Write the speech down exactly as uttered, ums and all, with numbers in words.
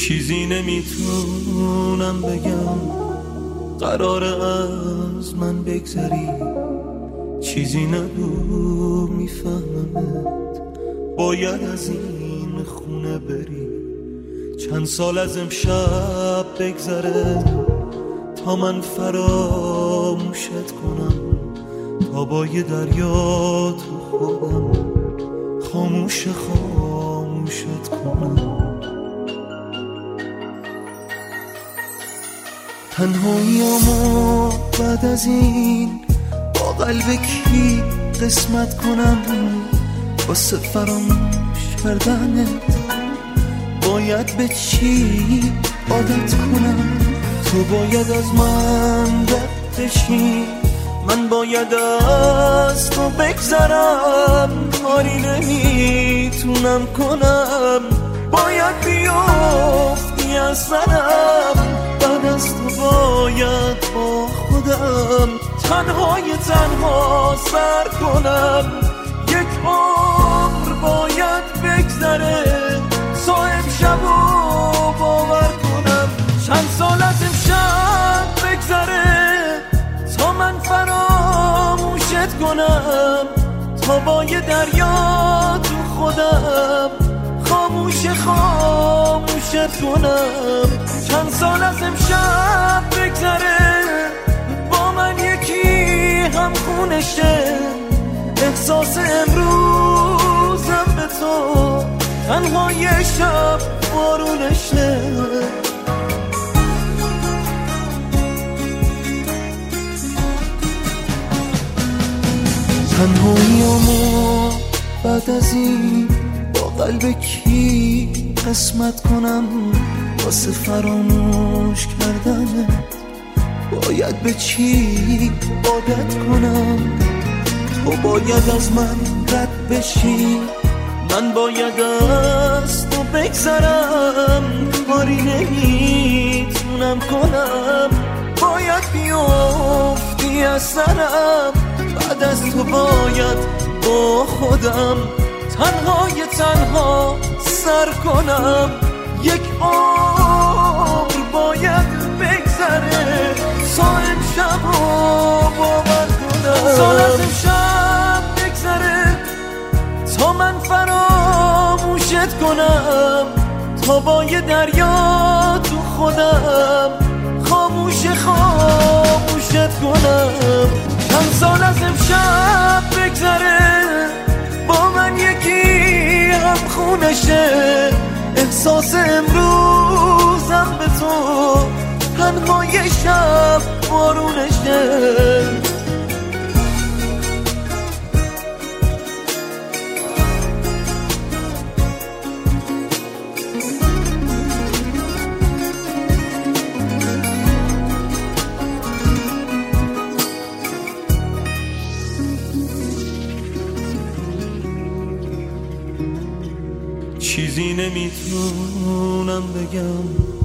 چیزی نمیتونم بگم، قراره از من بگذری. چیزی نگو میفهممت، باید از این خونه بری. چند سال از امشب بگذره تا من فراموشت کنم، تا با یه دریا تو خودم خاموش خاموشت کنم. تنهاییامو بعد از این با قلب کی قسمت کنم؟ واسه فراموش کردنت باید به چی عادت کنم؟ تو باید از من رد بشی، من باید از تو بگذرم. کاری نمیتونم کنم، باید بیافتی از سرم. بعد از تو باید با خودم تنهای تنها سر کنم. یک عمر باید بگذره تا امشبو باور کنم. چند سال از امشب بگذره تا من فراموشت کنم، تا با یه دریا تو خودم خاموش خاموشت کنم. چند سال از امشب بگذره با من یکی هم خونشه، احساس امروزم به تو تنها یه شب بارونشه. تنهاییامو بعد از این با قلب کی قسمت کنم؟ واسه فراموش کردنت باید به چی عادت کنم؟ تو باید از من رد بشی، من باید از تو بگذرم. کاری نمیتونم کنم، باید بیافتی از سرم. بعد از تو باید با خودم تنهای تنها سر کنم. یک عمر باید بگذره تا امشب رو باور کنم. سال از امشب بگذره تا من فراموشت کنم، تا با یه دریا تو خودم خاموش خاموشت کنم. چند سال از امشب بگذره با من یکی هم خونشه، احساس امروزم به تو تنها یه شب بارونشه. چیزی نمیتونم بگم،